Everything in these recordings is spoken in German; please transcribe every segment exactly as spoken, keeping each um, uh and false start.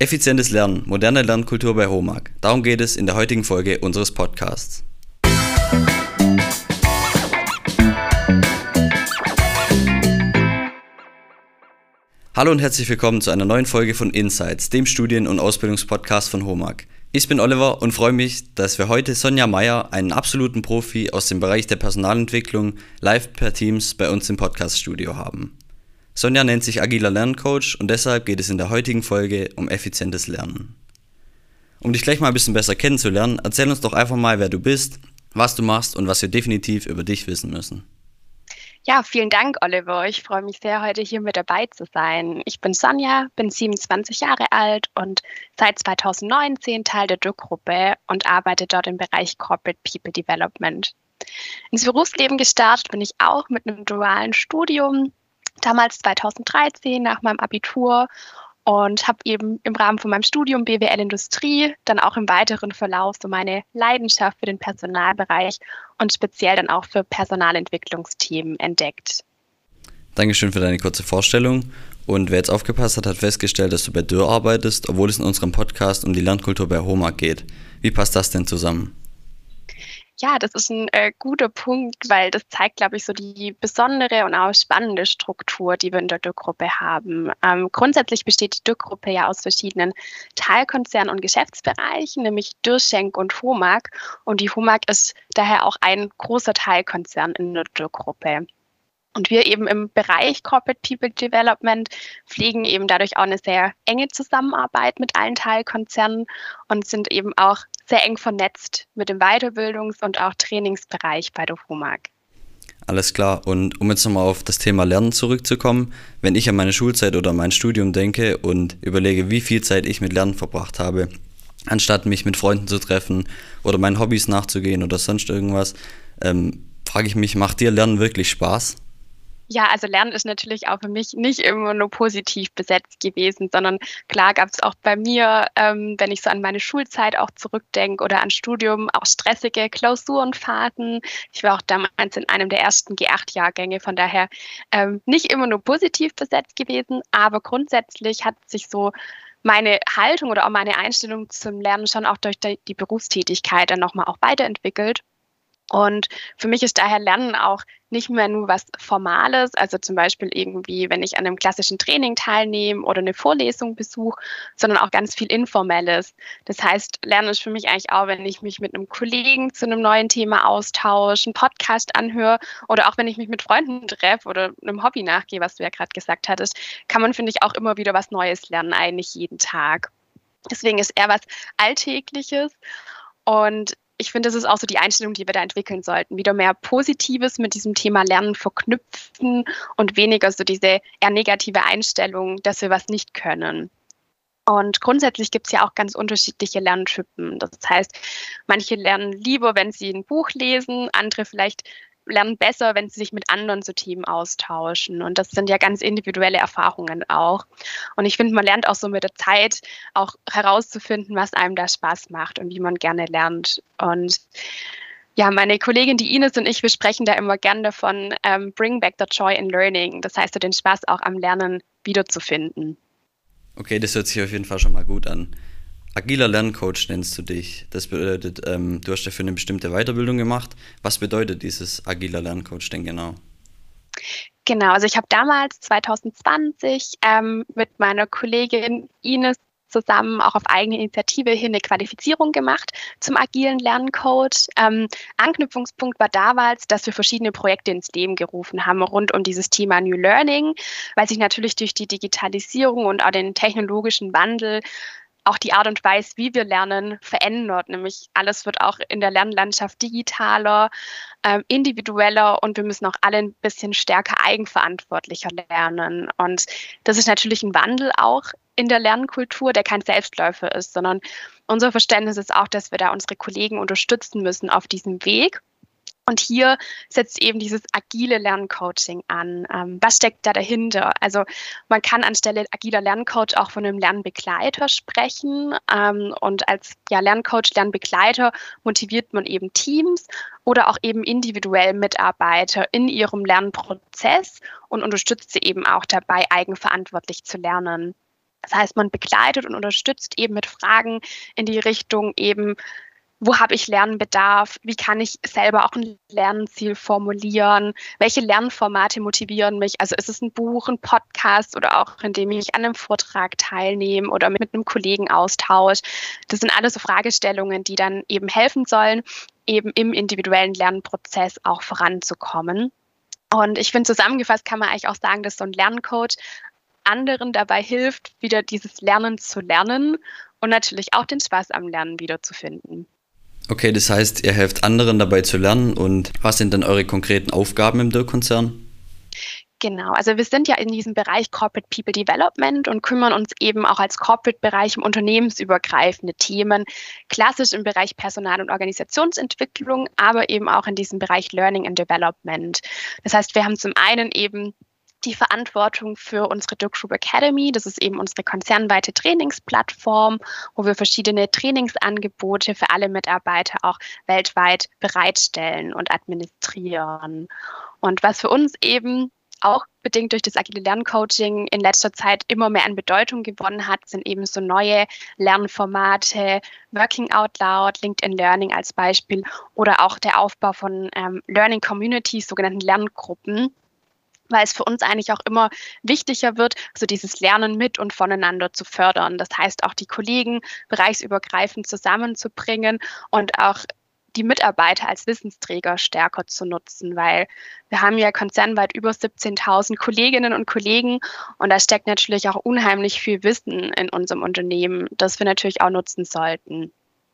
Effizientes Lernen, moderne Lernkultur bei HOMAG. Darum geht es in der heutigen Folge unseres Podcasts. Hallo und herzlich willkommen zu einer neuen Folge von Insights, dem Studien- und Ausbildungspodcast von HOMAG. Ich bin Oliver und freue mich, dass wir heute Sonja Meyer, einen absoluten Profi aus dem Bereich der Personalentwicklung, live per Teams bei uns im Podcaststudio haben. Sonja nennt sich agiler Lerncoach und deshalb geht es in der heutigen Folge um effizientes Lernen. Um dich gleich mal ein bisschen besser kennenzulernen, erzähl uns doch einfach mal, wer du bist, was du machst und was wir definitiv über dich wissen müssen. Ja, vielen Dank, Oliver. Ich freue mich sehr, heute hier mit dabei zu sein. Ich bin Sonja, bin siebenundzwanzig Jahre alt und seit zweitausendneunzehn Teil der D I C-Gruppe und arbeite dort im Bereich Corporate People Development. Ins Berufsleben gestartet bin ich auch mit einem dualen Studium, damals zweitausenddreizehn nach meinem Abitur, und habe eben im Rahmen von meinem Studium B W L Industrie dann auch im weiteren Verlauf so meine Leidenschaft für den Personalbereich und speziell dann auch für Personalentwicklungsthemen entdeckt. Dankeschön für deine kurze Vorstellung. Und wer jetzt aufgepasst hat, hat festgestellt, dass du bei D I R arbeitest, obwohl es in unserem Podcast um die Lernkultur bei HOMAG geht. Wie passt das denn zusammen? Ja, das ist ein äh, guter Punkt, weil das zeigt, glaube ich, so die besondere und auch spannende Struktur, die wir in der D I C-Gruppe haben. Ähm, grundsätzlich besteht die D I C-Gruppe ja aus verschiedenen Teilkonzernen und Geschäftsbereichen, nämlich D I R, Schenck und HOMAG. Und die HOMAG ist daher auch ein großer Teilkonzern in der D I C-Gruppe. Und wir eben im Bereich Corporate People Development pflegen eben dadurch auch eine sehr enge Zusammenarbeit mit allen Teilkonzernen und sind eben auch sehr eng vernetzt mit dem Weiterbildungs- und auch Trainingsbereich bei der HOMAG. Alles klar. Und um jetzt nochmal auf das Thema Lernen zurückzukommen, wenn ich an meine Schulzeit oder mein Studium denke und überlege, wie viel Zeit ich mit Lernen verbracht habe, anstatt mich mit Freunden zu treffen oder meinen Hobbys nachzugehen oder sonst irgendwas, ähm, frage ich mich, macht dir Lernen wirklich Spaß? Ja, also Lernen ist natürlich auch für mich nicht immer nur positiv besetzt gewesen, sondern klar gab es auch bei mir, ähm, wenn ich so an meine Schulzeit auch zurückdenke oder an Studium, auch stressige Klausurenfahrten. Ich war auch damals in einem der ersten G acht Jahrgänge, von daher ähm, nicht immer nur positiv besetzt gewesen, aber grundsätzlich hat sich so meine Haltung oder auch meine Einstellung zum Lernen schon auch durch die Berufstätigkeit dann nochmal auch weiterentwickelt. Und für mich ist daher Lernen auch nicht mehr nur was Formales, also zum Beispiel irgendwie, wenn ich an einem klassischen Training teilnehme oder eine Vorlesung besuche, sondern auch ganz viel Informelles. Das heißt, Lernen ist für mich eigentlich auch, wenn ich mich mit einem Kollegen zu einem neuen Thema austausche, einen Podcast anhöre oder auch wenn ich mich mit Freunden treffe oder einem Hobby nachgehe, was du ja gerade gesagt hattest, kann man, finde ich, auch immer wieder was Neues lernen, eigentlich jeden Tag. Deswegen ist eher was Alltägliches und ich finde, das ist auch so die Einstellung, die wir da entwickeln sollten. Wieder mehr Positives mit diesem Thema Lernen verknüpfen und weniger so diese eher negative Einstellung, dass wir was nicht können. Und grundsätzlich gibt es ja auch ganz unterschiedliche Lerntypen. Das heißt, manche lernen lieber, wenn sie ein Buch lesen, andere vielleicht lernen besser, wenn sie sich mit anderen zu Themen austauschen. Und das sind ja ganz individuelle Erfahrungen auch. Und ich finde, man lernt auch so mit der Zeit auch herauszufinden, was einem da Spaß macht und wie man gerne lernt. Und ja, meine Kollegin, die Ines und ich, wir sprechen da immer gern davon, ähm, bring back the joy in learning. Das heißt, so den Spaß auch am Lernen wiederzufinden. Okay, das hört sich auf jeden Fall schon mal gut an. Agiler Lerncoach nennst du dich. Das bedeutet, ähm, du hast dafür eine bestimmte Weiterbildung gemacht. Was bedeutet dieses agiler Lerncoach denn genau? Genau, also ich habe damals zwanzig zwanzig ähm, mit meiner Kollegin Ines zusammen auch auf eigene Initiative hin eine Qualifizierung gemacht zum agilen Lerncoach. Ähm, Anknüpfungspunkt war damals, dass wir verschiedene Projekte ins Leben gerufen haben rund um dieses Thema New Learning, weil sich natürlich durch die Digitalisierung und auch den technologischen Wandel auch die Art und Weise, wie wir lernen, verändert. Nämlich alles wird auch in der Lernlandschaft digitaler, ähm, individueller und wir müssen auch alle ein bisschen stärker eigenverantwortlicher lernen. Und das ist natürlich ein Wandel auch in der Lernkultur, der kein Selbstläufer ist, sondern unser Verständnis ist auch, dass wir da unsere Kollegen unterstützen müssen auf diesem Weg. Und hier setzt eben dieses agile Lerncoaching an. Ähm, was steckt da dahinter? Also man kann anstelle agiler Lerncoach auch von einem Lernbegleiter sprechen. Ähm, und als ja, Lerncoach, Lernbegleiter motiviert man eben Teams oder auch eben individuell Mitarbeiter in ihrem Lernprozess und unterstützt sie eben auch dabei, eigenverantwortlich zu lernen. Das heißt, man begleitet und unterstützt eben mit Fragen in die Richtung eben, wo habe ich Lernbedarf? Wie kann ich selber auch ein Lernziel formulieren? Welche Lernformate motivieren mich? Also ist es ein Buch, ein Podcast oder auch, indem ich an einem Vortrag teilnehme oder mit einem Kollegen austausche? Das sind alles so Fragestellungen, die dann eben helfen sollen, eben im individuellen Lernprozess auch voranzukommen. Und ich finde, zusammengefasst kann man eigentlich auch sagen, dass so ein Lerncoach anderen dabei hilft, wieder dieses Lernen zu lernen und natürlich auch den Spaß am Lernen wiederzufinden. Okay, das heißt, ihr helft anderen dabei zu lernen. Und was sind dann eure konkreten Aufgaben im D I R-Konzern? Genau, also wir sind ja in diesem Bereich Corporate People Development und kümmern uns eben auch als Corporate-Bereich um unternehmensübergreifende Themen, klassisch im Bereich Personal- und Organisationsentwicklung, aber eben auch in diesem Bereich Learning and Development. Das heißt, wir haben zum einen eben die Verantwortung für unsere D I R Group Academy. Das ist eben unsere konzernweite Trainingsplattform, wo wir verschiedene Trainingsangebote für alle Mitarbeiter auch weltweit bereitstellen und administrieren. Und was für uns eben auch bedingt durch das agile Lerncoaching in letzter Zeit immer mehr an Bedeutung gewonnen hat, sind eben so neue Lernformate, Working Out Loud, LinkedIn Learning als Beispiel oder auch der Aufbau von ähm, Learning Communities, sogenannten Lerngruppen, weil es für uns eigentlich auch immer wichtiger wird, so dieses Lernen mit und voneinander zu fördern. Das heißt, auch die Kollegen bereichsübergreifend zusammenzubringen und auch die Mitarbeiter als Wissensträger stärker zu nutzen, weil wir haben ja konzernweit über siebzehntausend Kolleginnen und Kollegen und da steckt natürlich auch unheimlich viel Wissen in unserem Unternehmen, das wir natürlich auch nutzen sollten.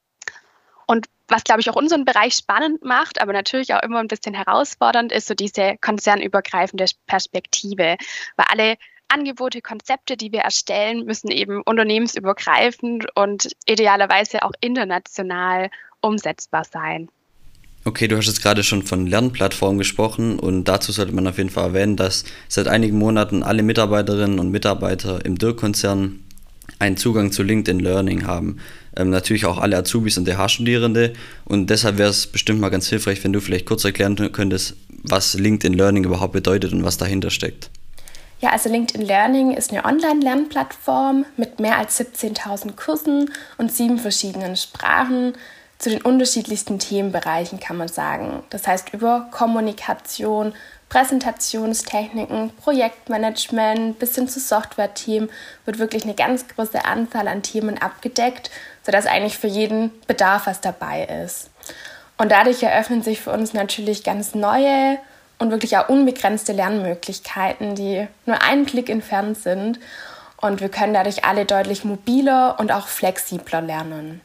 Und was, glaube ich, auch unseren Bereich spannend macht, aber natürlich auch immer ein bisschen herausfordernd, ist so diese konzernübergreifende Perspektive, weil alle Angebote, Konzepte, die wir erstellen, müssen eben unternehmensübergreifend und idealerweise auch international umsetzbar sein. Okay, du hast jetzt gerade schon von Lernplattformen gesprochen und dazu sollte man auf jeden Fall erwähnen, dass seit einigen Monaten alle Mitarbeiterinnen und Mitarbeiter im D I R-Konzern einen Zugang zu LinkedIn Learning haben. Ähm, natürlich auch alle Azubis und D H-Studierende und deshalb wäre es bestimmt mal ganz hilfreich, wenn du vielleicht kurz erklären könntest, was LinkedIn Learning überhaupt bedeutet und was dahinter steckt. Ja, also LinkedIn Learning ist eine Online-Lernplattform mit mehr als siebzehntausend Kursen und sieben verschiedenen Sprachen zu den unterschiedlichsten Themenbereichen, kann man sagen. Das heißt, über Kommunikation, Präsentationstechniken, Projektmanagement bis hin zu Software-Team wird wirklich eine ganz große Anzahl an Themen abgedeckt, sodass eigentlich für jeden Bedarf was dabei ist. Und dadurch eröffnen sich für uns natürlich ganz neue und wirklich auch unbegrenzte Lernmöglichkeiten, die nur einen Klick entfernt sind. Und wir können dadurch alle deutlich mobiler und auch flexibler lernen.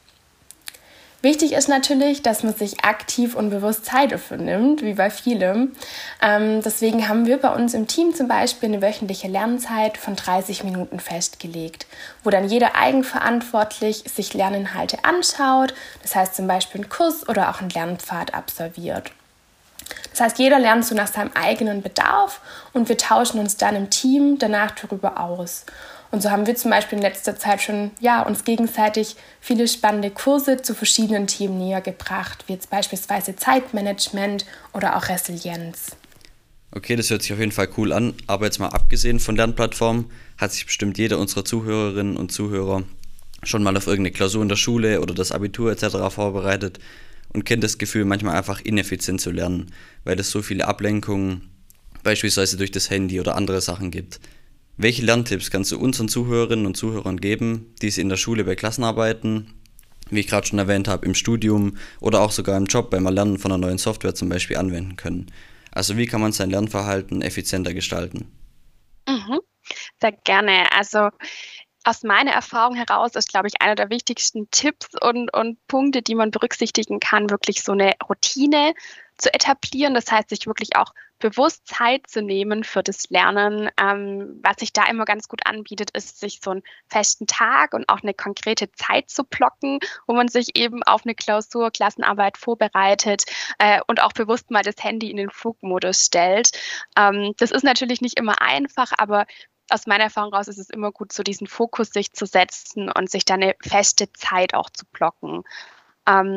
Wichtig ist natürlich, dass man sich aktiv und bewusst Zeit dafür nimmt, wie bei vielem. Ähm, deswegen haben wir bei uns im Team zum Beispiel eine wöchentliche Lernzeit von dreißig Minuten festgelegt, wo dann jeder eigenverantwortlich sich Lerninhalte anschaut, das heißt zum Beispiel einen Kurs oder auch einen Lernpfad absolviert. Das heißt, jeder lernt so nach seinem eigenen Bedarf und wir tauschen uns dann im Team danach darüber aus. Und so haben wir zum Beispiel in letzter Zeit schon ja, uns gegenseitig viele spannende Kurse zu verschiedenen Themen näher gebracht, wie jetzt beispielsweise Zeitmanagement oder auch Resilienz. Okay, das hört sich auf jeden Fall cool an, aber jetzt mal abgesehen von Lernplattformen, hat sich bestimmt jeder unserer Zuhörerinnen und Zuhörer schon mal auf irgendeine Klausur in der Schule oder das Abitur et cetera vorbereitet und kennt das Gefühl, manchmal einfach ineffizient zu lernen, weil es so viele Ablenkungen, beispielsweise durch das Handy oder andere Sachen gibt. Welche Lerntipps kannst du unseren Zuhörerinnen und Zuhörern geben, die sie in der Schule bei Klassenarbeiten, wie ich gerade schon erwähnt habe, im Studium oder auch sogar im Job beim Erlernen von einer neuen Software zum Beispiel anwenden können? Also wie kann man sein Lernverhalten effizienter gestalten? Mhm, sehr gerne. Also aus meiner Erfahrung heraus ist, glaube ich, einer der wichtigsten Tipps und, und Punkte, die man berücksichtigen kann, wirklich so eine Routine zu etablieren. Das heißt, sich wirklich auch bewusst Zeit zu nehmen für das Lernen. Ähm, was sich da immer ganz gut anbietet, ist, sich so einen festen Tag und auch eine konkrete Zeit zu blocken, wo man sich eben auf eine Klausur, Klassenarbeit vorbereitet äh, und auch bewusst mal das Handy in den Flugmodus stellt. Ähm, das ist natürlich nicht immer einfach, aber aus meiner Erfahrung raus ist es immer gut, so diesen Fokus sich zu setzen und sich da eine feste Zeit auch zu blocken. Ähm,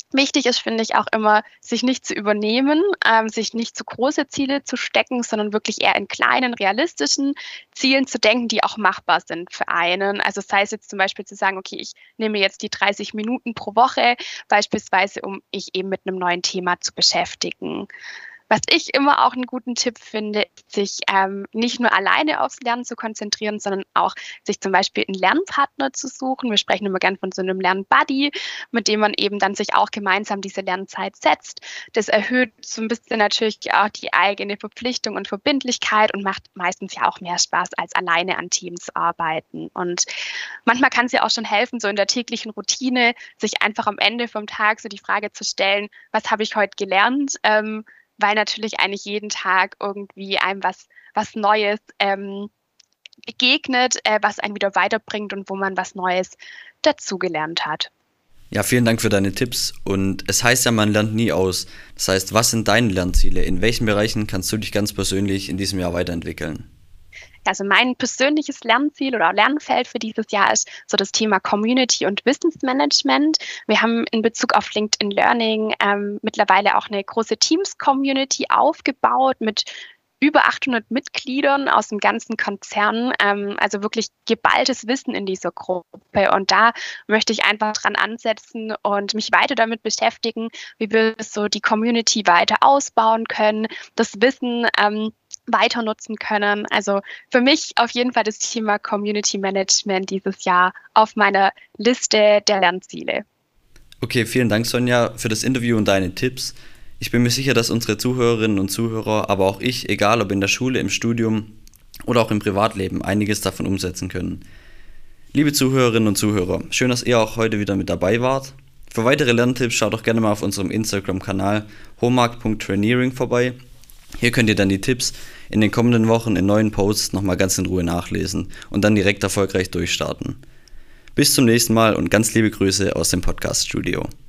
Wichtig ist, finde ich, auch immer, sich nicht zu übernehmen, ähm, sich nicht zu große Ziele zu stecken, sondern wirklich eher in kleinen, realistischen Zielen zu denken, die auch machbar sind für einen. Also sei es jetzt zum Beispiel zu sagen, okay, ich nehme jetzt die dreißig Minuten pro Woche beispielsweise, um mich eben mit einem neuen Thema zu beschäftigen. Was ich immer auch einen guten Tipp finde, ist, sich ähm, nicht nur alleine aufs Lernen zu konzentrieren, sondern auch sich zum Beispiel einen Lernpartner zu suchen. Wir sprechen immer gern von so einem Lernbuddy, mit dem man eben dann sich auch gemeinsam diese Lernzeit setzt. Das erhöht so ein bisschen natürlich auch die eigene Verpflichtung und Verbindlichkeit und macht meistens ja auch mehr Spaß, als alleine an Themen zu arbeiten. Und manchmal kann es ja auch schon helfen, so in der täglichen Routine, sich einfach am Ende vom Tag so die Frage zu stellen, was habe ich heute gelernt? Ähm, weil natürlich eigentlich jeden Tag irgendwie einem was, was Neues ähm, begegnet, äh, was einen wieder weiterbringt und wo man was Neues dazugelernt hat. Ja, vielen Dank für deine Tipps. Und es heißt ja, man lernt nie aus. Das heißt, was sind deine Lernziele? In welchen Bereichen kannst du dich ganz persönlich in diesem Jahr weiterentwickeln? Also mein persönliches Lernziel oder Lernfeld für dieses Jahr ist so das Thema Community und Wissensmanagement. Wir haben in Bezug auf LinkedIn Learning ähm, mittlerweile auch eine große Teams-Community aufgebaut mit über achthundert Mitgliedern aus dem ganzen Konzern, ähm, also wirklich geballtes Wissen in dieser Gruppe. Und da möchte ich einfach dran ansetzen und mich weiter damit beschäftigen, wie wir so die Community weiter ausbauen können, das Wissen ähm, weiter nutzen können. Also für mich auf jeden Fall das Thema Community Management dieses Jahr auf meiner Liste der Lernziele. Okay, vielen Dank, Sonja, für das Interview und deine Tipps. Ich bin mir sicher, dass unsere Zuhörerinnen und Zuhörer, aber auch ich, egal ob in der Schule, im Studium oder auch im Privatleben, einiges davon umsetzen können. Liebe Zuhörerinnen und Zuhörer, schön, dass ihr auch heute wieder mit dabei wart. Für weitere Lerntipps schaut doch gerne mal auf unserem Instagram-Kanal homark punkt traineering vorbei. Hier könnt ihr dann die Tipps in den kommenden Wochen in neuen Posts nochmal ganz in Ruhe nachlesen und dann direkt erfolgreich durchstarten. Bis zum nächsten Mal und ganz liebe Grüße aus dem Podcast-Studio.